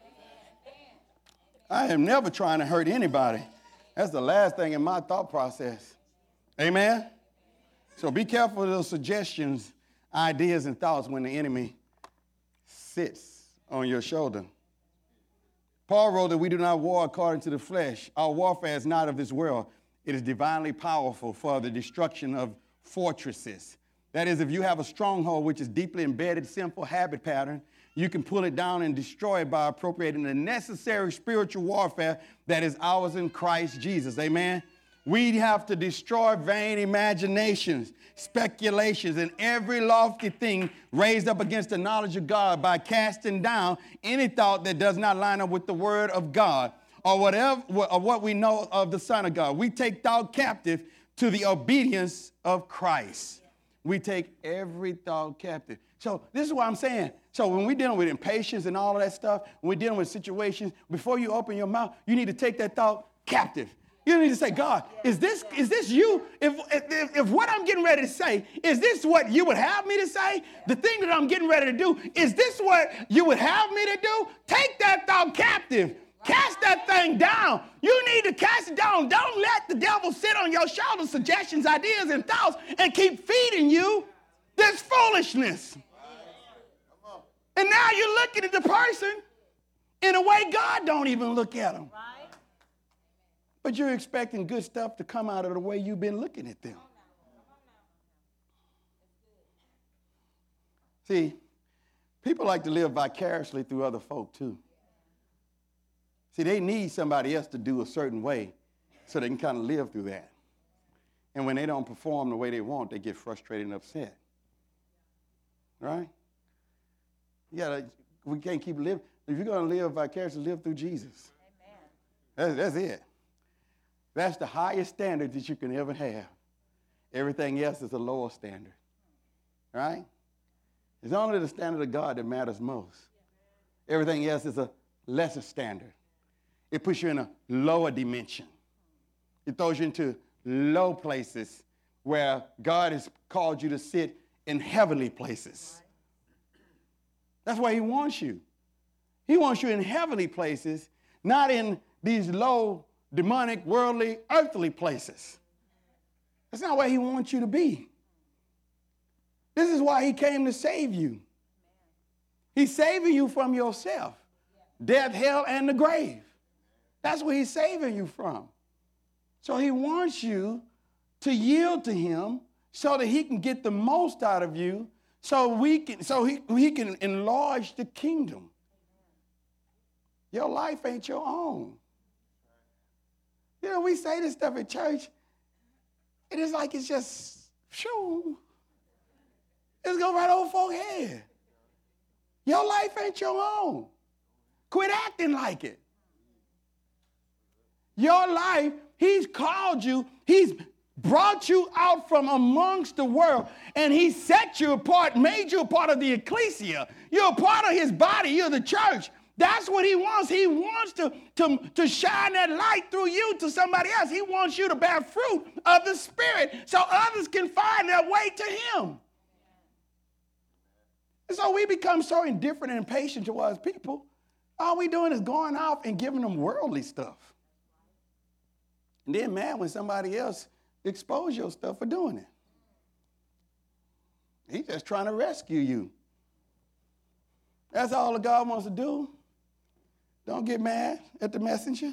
Speaker 1: I am never trying to hurt anybody. That's the last thing in my thought process. Amen? So be careful of those suggestions, ideas, and thoughts when the enemy sits on your shoulder. Paul wrote that we do not war according to the flesh. Our warfare is not of this world. It is divinely powerful for the destruction of fortresses. That is, if you have a stronghold which is deeply embedded sinful habit pattern, you can pull it down and destroy it by appropriating the necessary spiritual warfare that is ours in Christ Jesus. Amen? We have to destroy vain imaginations, speculations, and every lofty thing raised up against the knowledge of God by casting down any thought that does not line up with the word of God or whatever or what we know of the Son of God. We take thought captive to the obedience of Christ. We take every thought captive. So this is what I'm saying. So when we're dealing with impatience and all of that stuff, when we're dealing with situations, before you open your mouth, you need to take that thought captive. You need to say, God, is this is this you? If, if, if what I'm getting ready to say, is this what you would have me to say? The thing that I'm getting ready to do, is this what you would have me to do? Take that thought captive. Cast that thing down. You need to cast it down. Don't let the devil sit on your shoulder, suggestions, ideas, and thoughts, and keep feeding you this foolishness. And now you're looking at the person in a way God don't even look at them. But you're expecting good stuff to come out of the way you've been looking at them. See, people like to live vicariously through other folk too. See, they need somebody else to do a certain way so they can kind of live through that. And when they don't perform the way they want, they get frustrated and upset. Right? You gotta, we can't keep living. If you're going to live vicariously, live through Jesus. Amen. That's, that's it. That's the highest standard that you can ever have. Everything else is a lower standard. Right? It's only the standard of God that matters most. Everything else is a lesser standard. It puts you in a lower dimension. It throws you into low places where God has called you to sit in heavenly places. That's where he wants you. He wants you in heavenly places, not in these low, demonic, worldly, earthly places. That's not where he wants you to be. This is why he came to save you. He's saving you from yourself, death, hell, and the grave. That's what he's saving you from. So he wants you to yield to him so that he can get the most out of you, so we can, so he, he can enlarge the kingdom. Your life ain't your own. You know, we say this stuff at church, and it's like it's just, shoo, it's go right over folks' head. Your life ain't your own. Quit acting like it. Your life, he's called you, he's brought you out from amongst the world, and he set you apart, made you a part of the ecclesia. You're a part of his body. You're the church. That's what he wants. He wants to, to, to shine that light through you to somebody else. He wants you to bear fruit of the Spirit so others can find their way to him. And so we become so indifferent and impatient towards people. All we doing is going off and giving them worldly stuff. And then mad when somebody else expose your stuff for doing it. He's just trying to rescue you. That's all that God wants to do. Don't get mad at the messenger.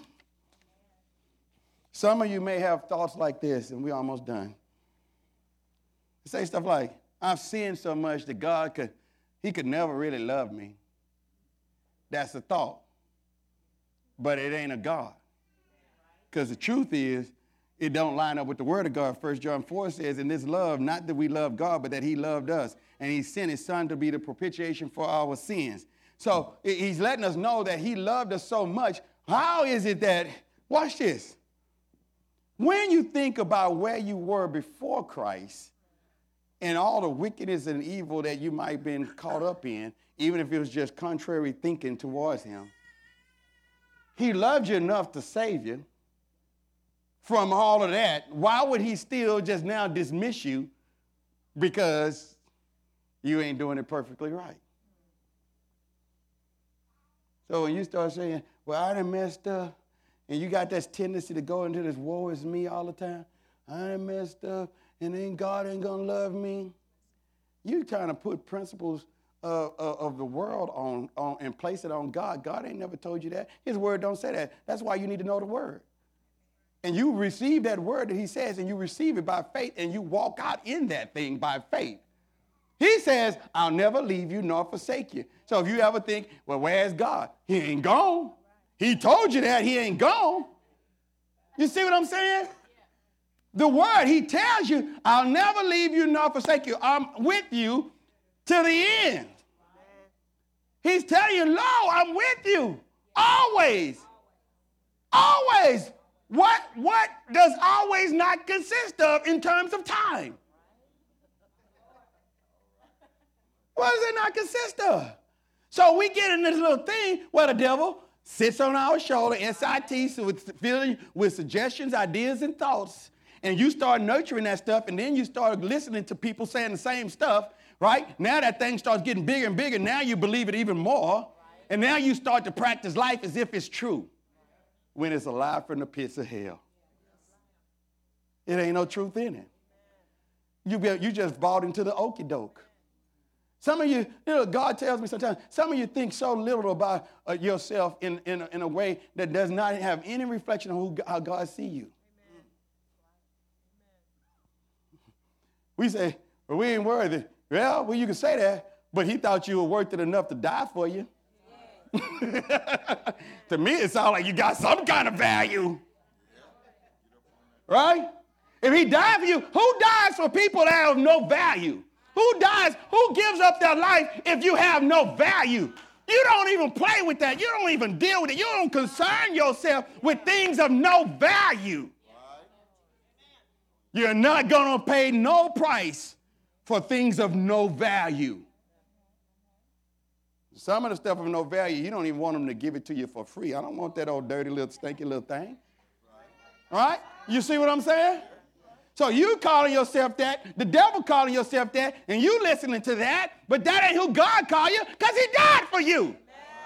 Speaker 1: Some of you may have thoughts like this, and we're almost done. Say stuff like, I've sinned so much that God could, he could never really love me. That's a thought. But it ain't a God. Because the truth is, it don't line up with the word of God. First John four says, in this love, not that we love God, but that he loved us. And he sent his son to be the propitiation for our sins. So he's letting us know that he loved us so much. How is it that, watch this. When you think about where you were before Christ and all the wickedness and evil that you might have been caught up in, even if it was just contrary thinking towards him, he loved you enough to save you from all of that. Why would he still just now dismiss you because you ain't doing it perfectly right? So when you start saying, well, I done messed up, and you got this tendency to go into this woe is me all the time, I done messed up, and then God ain't going to love me. You trying to put principles uh, uh, of the world on, on and place it on God. God ain't never told you that. His word don't say that. That's why you need to know the word. And you receive that word that he says, and you receive it by faith, and you walk out in that thing by faith. He says, I'll never leave you nor forsake you. So if you ever think, well, where's God? He ain't gone. He told you that he ain't gone. You see what I'm saying? The word, he tells you, I'll never leave you nor forsake you. I'm with you to the end. He's telling you, lo, I'm with you. Always. Always. What, what does always not consist of in terms of time? What does it not consist of? So we get in this little thing where the devil sits on our shoulder, S I T, so with, filling with suggestions, ideas, and thoughts, and you start nurturing that stuff, and then you start listening to people saying the same stuff, right? Now that thing starts getting bigger and bigger. Now you believe it even more, and now you start to practice life as if it's true when it's a lie from the pits of hell. It ain't no truth in it. You, be, you just bought into the okie doke. Some of you, you know, God tells me sometimes, some of you think so little about uh, yourself in, in, a, in a way that does not have any reflection on who, how God sees you. Amen. We say, well, we ain't worthy. Well, well, you can say that, but he thought you were worth it enough to die for you. To me, it sounds like you got some kind of value. Right? If he died for you, who dies for people that have no value? Who dies? Who gives up their life if you have no value? You don't even play with that. You don't even deal with it. You don't concern yourself with things of no value. You're not going to pay no price for things of no value. Some of the stuff of no value, you don't even want them to give it to you for free. I don't want that old dirty little stinky little thing. All right? You see what I'm saying? So you calling yourself that, the devil calling yourself that, and you listening to that, but that ain't who God called you because he died for you.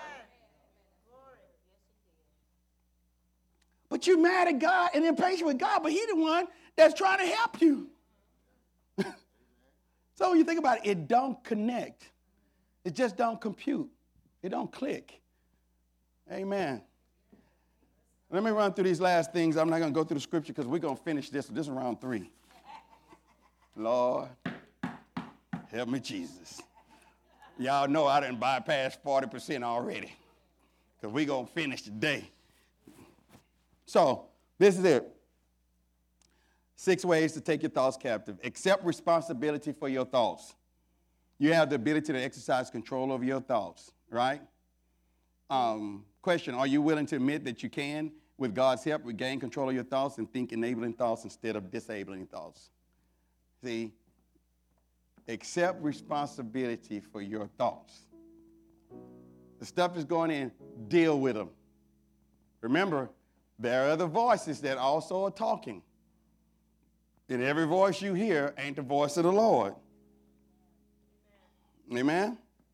Speaker 1: But you're mad at God and impatient with God, but he's the one that's trying to help you. So when you think about it, it don't connect. It just don't compute. It don't click. Amen. Let me run through these last things. I'm not going to go through the scripture because we're going to finish this. This is round three. Lord, help me, Jesus. Y'all know I didn't bypass forty percent already because we're going to finish today. So this is it. Six ways to take your thoughts captive. Accept responsibility for your thoughts. You have the ability to exercise control over your thoughts, right? Um, question, are you willing to admit that you can, with God's help, regain control of your thoughts and think enabling thoughts instead of disabling thoughts? See, accept responsibility for your thoughts. The stuff is going in, deal with them. Remember, there are other voices that also are talking. And every voice you hear ain't the voice of the Lord. Amen?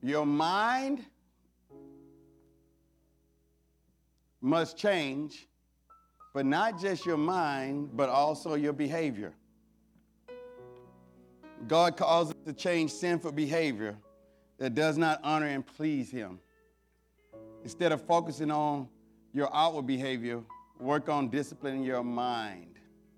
Speaker 1: Your mind must change, but not just your mind, but also your behavior. God calls us to change sinful behavior that does not honor and please him. Instead of focusing on your outward behavior, work on disciplining your mind.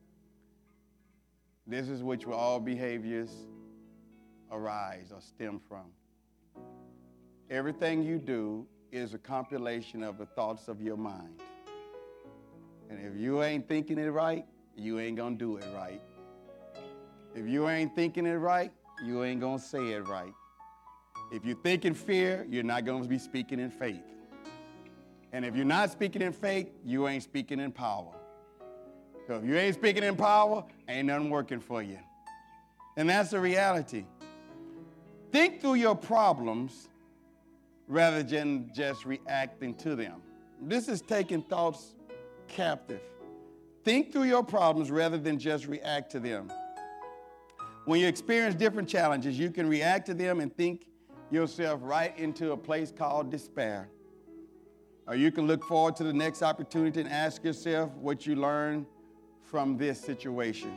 Speaker 1: This is which all behaviors arise or stem from. Everything you do is a compilation of the thoughts of your mind. And if you ain't thinking it right, you ain't gonna do it right. If you ain't thinking it right, you ain't gonna say it right. If you think in fear, you're not gonna be speaking in faith. And if you're not speaking in faith, you ain't speaking in power. So if you ain't speaking in power, ain't nothing working for you. And that's the reality. Think through your problems rather than just reacting to them. This is taking thoughts captive. Think through your problems rather than just react to them. When you experience different challenges, you can react to them and think yourself right into a place called despair. Or you can look forward to the next opportunity and ask yourself what you learned from this situation.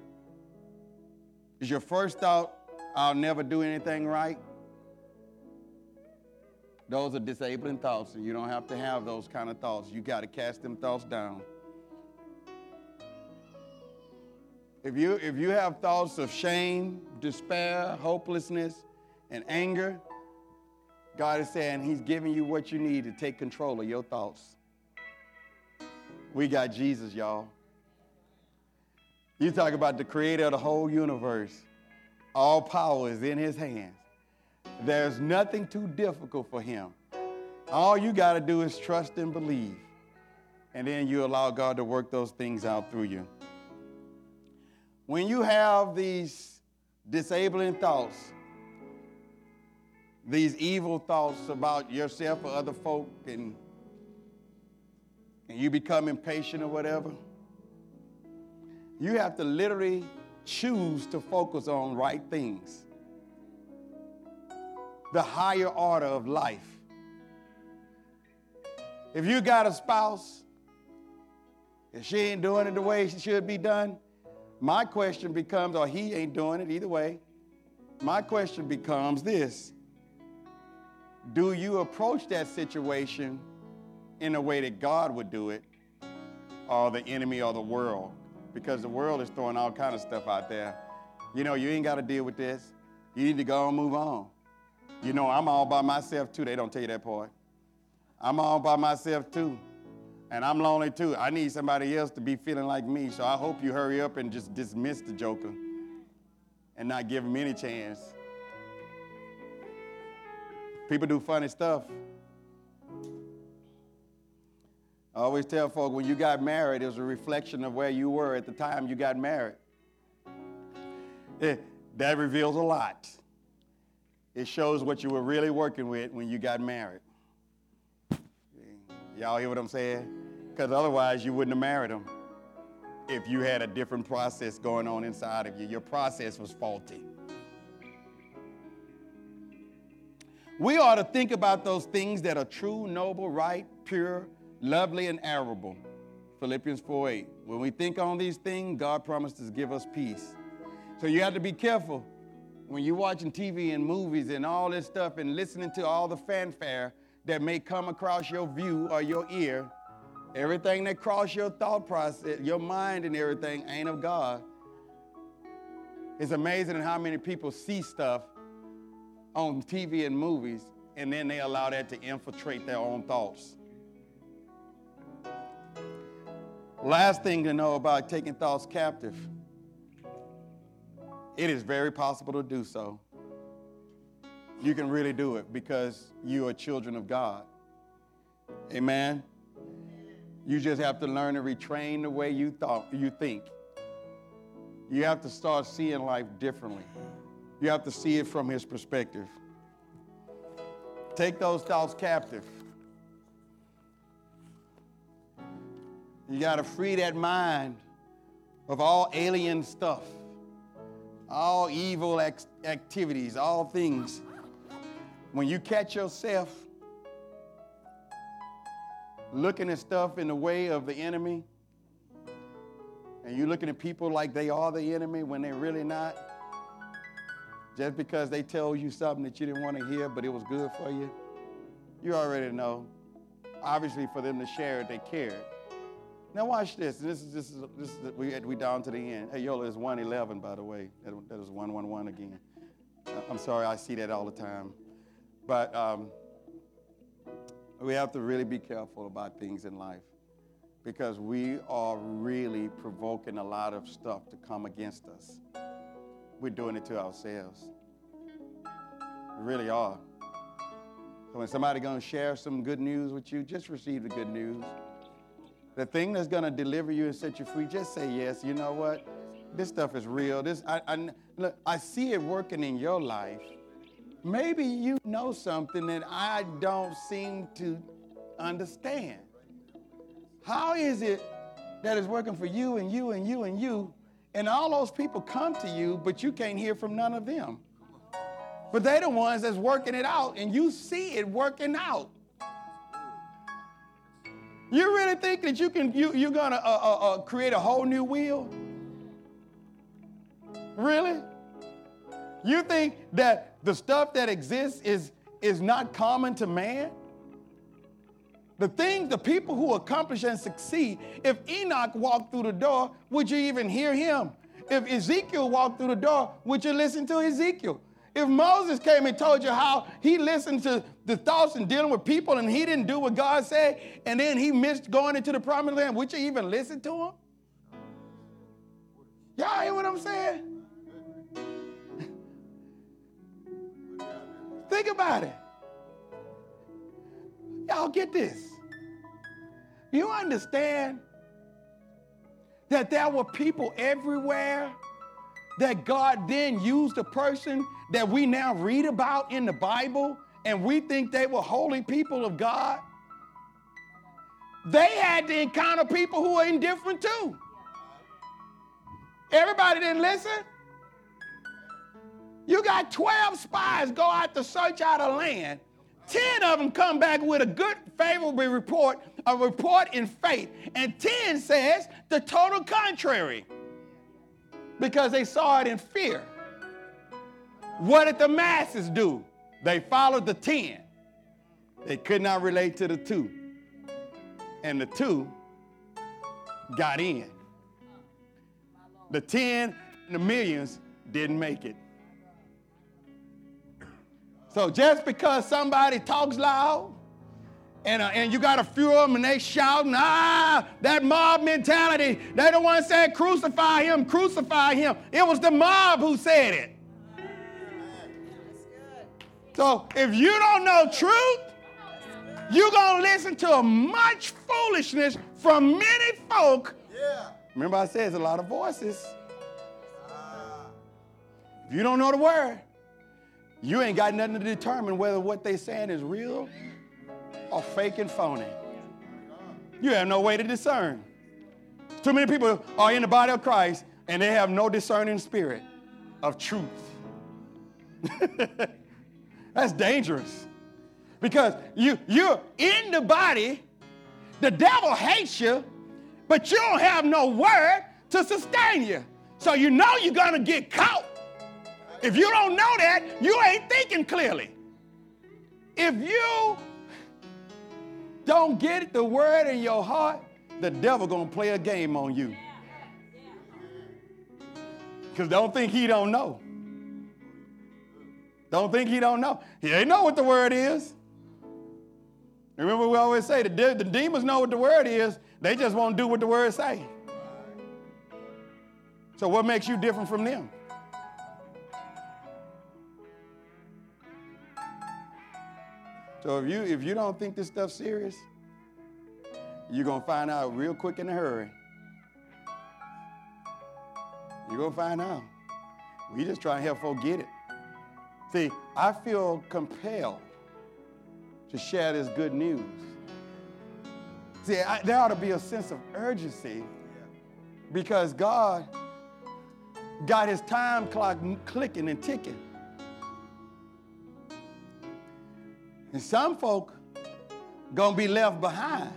Speaker 1: Is your first thought, I'll never do anything right? Those are disabling thoughts, and you don't have to have those kind of thoughts. You got to cast them thoughts down. If you, if you have thoughts of shame, despair, hopelessness, and anger, God is saying he's giving you what you need to take control of your thoughts. We got Jesus, y'all. You talk about the creator of the whole universe. All power is in his hands. There's nothing too difficult for him. All you got to do is trust and believe. And then you allow God to work those things out through you. When you have these disabling thoughts, these evil thoughts about yourself or other folk, and, and you become impatient or whatever, you have to literally choose to focus on right things. The higher order of life. If you got a spouse, and she ain't doing it the way she should be done, my question becomes, or he ain't doing it either way, my question becomes this: do you approach that situation in a way that God would do it, or the enemy or the world? Because the world is throwing all kind of stuff out there. You know, you ain't got to deal with this. You need to go and move on. You know, I'm all by myself too. They don't tell you that part. I'm all by myself too. And I'm lonely too. I need somebody else to be feeling like me. So I hope you hurry up and just dismiss the joker and not give him any chance. People do funny stuff. I always tell folk, when you got married, it was a reflection of where you were at the time you got married. It, that reveals a lot. It shows what you were really working with when you got married. Y'all hear what I'm saying? Because otherwise you wouldn't have married him if you had a different process going on inside of you. Your process was faulty. We ought to think about those things that are true, noble, right, pure, lovely, and admirable. Philippians four eight. When we think on these things, God promises to give us peace. So you have to be careful when you're watching T V and movies and all this stuff and listening to all the fanfare that may come across your view or your ear. Everything that crosses your thought process, your mind and everything ain't of God. It's amazing how many people see stuff on T V and movies, and then they allow that to infiltrate their own thoughts. Last thing to know about taking thoughts captive. It is very possible to do so. You can really do it because you are children of God. Amen? You just have to learn to retrain the way you thought, you think. You have to start seeing life differently. You have to see it from his perspective. Take those thoughts captive. You got to free that mind of all alien stuff, all evil act- activities, all things. when you catch yourself looking at stuff in the way of the enemy, and you're looking at people like they are the enemy when they're really not, just because they tell you something that you didn't want to hear, but it was good for you, you already know. Obviously, for them to share it, they cared. Now watch this. This is this is this is we we down to the end. Hey, Yola, it's one eleven, by the way. That, that is one one one again. I'm sorry, I see that all the time, but um, we have to really be careful about things in life, because we are really provoking a lot of stuff to come against us. We're doing it to ourselves. We really are. So when somebody's going to share some good news with you, just receive the good news. The thing that's going to deliver you and set you free, just say yes. You know what? This stuff is real. This I, I, look, I see it working in your life. Maybe you know something that I don't seem to understand. How is it that it's working for you and you and you and you, and all those people come to you, but you can't hear from none of them? But they're the ones that's working it out, and you see it working out. You really think that you can, you, you're going to uh, uh, uh, create a whole new wheel? Really? You think that the stuff that exists is, is not common to man? The things, the people who accomplish and succeed, if Enoch walked through the door, would you even hear him? If Ezekiel walked through the door, would you listen to Ezekiel? If Moses came and told you how he listened to the thoughts and dealing with people and he didn't do what God said, and then he missed going into the promised land, would you even listen to him? Y'all hear what I'm saying? Think about it. Y'all get this. You understand that there were people everywhere that God then used a person that we now read about in the Bible, and we think they were holy people of God? They had to encounter people who were indifferent too. Everybody didn't listen. You got twelve spies go out to search out a land. ten of them come back with a good, favorable report, a report in faith. And ten says the total contrary, because they saw it in fear. What did the masses do? They followed the ten. They could not relate to the two. And the two got in. The ten and the millions didn't make it. So just because somebody talks loud and, uh, and you got a few of them and they shouting, ah, that mob mentality, they the one said crucify him, crucify him. It was the mob who said it. So if you don't know truth, you're going to listen to much foolishness from many folk. Yeah. Remember I said there's a lot of voices. If you don't know the word, you ain't got nothing to determine whether what they're saying is real or fake and phony. You have no way to discern. Too many people are in the body of Christ and they have no discerning spirit of truth. That's dangerous. Because you, you're in the body, the devil hates you, but you don't have no word to sustain you. So you know you're going to get caught. If you don't know that, you ain't thinking clearly. If you don't get the word in your heart, the devil going to play a game on you. Because don't think he don't know. Don't think he don't know. He ain't know what the word is. Remember we always say the, de- the demons know what the word is. They just won't do what the word say. So what makes you different from them? So if you if you don't think this stuff's serious, you're going to find out real quick in a hurry. You're going to find out. We just try to help folk get it. See, I feel compelled to share this good news. See, I, there ought to be a sense of urgency because God got his time clock clicking and ticking. And some folk going to be left behind.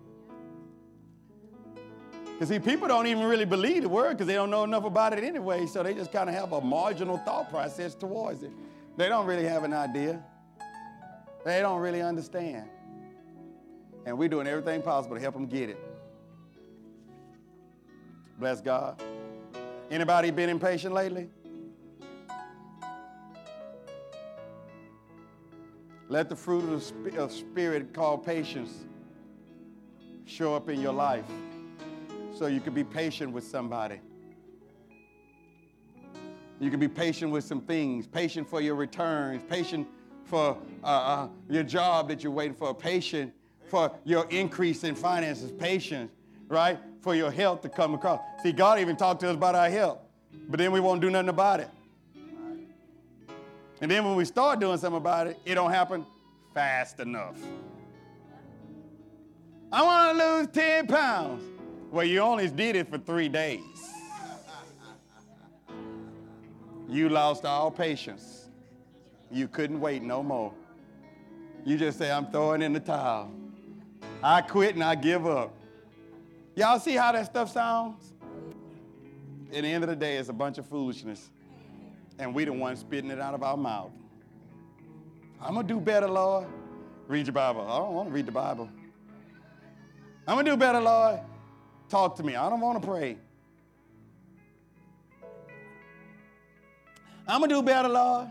Speaker 1: Because see, people don't even really believe the word because they don't know enough about it anyway, so they just kind of have a marginal thought process towards it. They don't really have an idea. They don't really understand. And we're doing everything possible to help them get it. Bless God. Anybody been impatient lately? Let the fruit of the sp- of spirit called patience show up in your life so you can be patient with somebody. You can be patient with some things, patient for your returns, patient for uh, uh, your job that you're waiting for, patient for your increase in finances, patient, right, for your health to come across. See, God even talked to us about our health, but then we won't do nothing about it. And then when we start doing something about it, it don't happen fast enough. I want to lose ten pounds. Well, you only did it for three days. You lost all patience. You couldn't wait no more. You just say, I'm throwing in the towel. I quit and I give up. Y'all see how that stuff sounds? At the end of the day, it's a bunch of foolishness. And we the ones spitting it out of our mouth. I'm going to do better, Lord. Read your Bible. I don't want to read the Bible. I'm going to do better, Lord. Talk to me. I don't want to pray. I'm going to do better, Lord.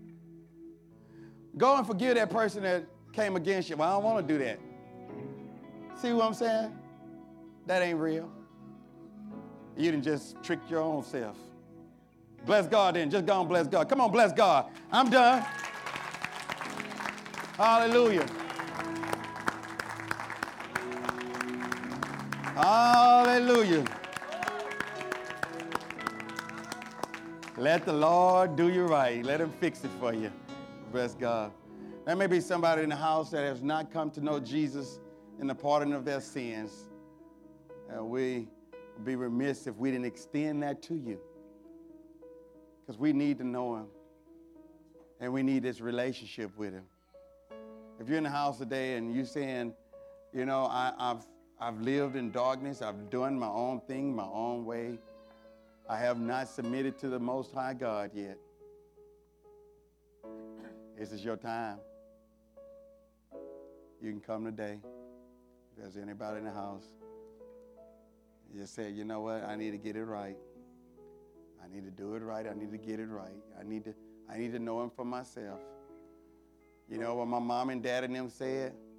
Speaker 1: Go and forgive that person that came against you. Well, I don't want to do that. See what I'm saying? That ain't real. You done just tricked your own self. Bless God then. Just go and bless God. Come on, bless God. I'm done. Hallelujah. Hallelujah. Let the Lord do you right. Let him fix it for you. Bless God. There may be somebody in the house that has not come to know Jesus in the pardon of their sins. And we would be remiss if we didn't extend that to you. Because we need to know him. And we need this relationship with him. If you're in the house today and you're saying, you know, I, I've I've lived in darkness. I've done my own thing, my own way. I have not submitted to the Most High God yet. This is your time. You can come today. If there's anybody in the house, you just say, you know what? I need to get it right. I need to do it right. I need to get it right. I need to, I need to know him for myself. You know what my mom and dad and them said?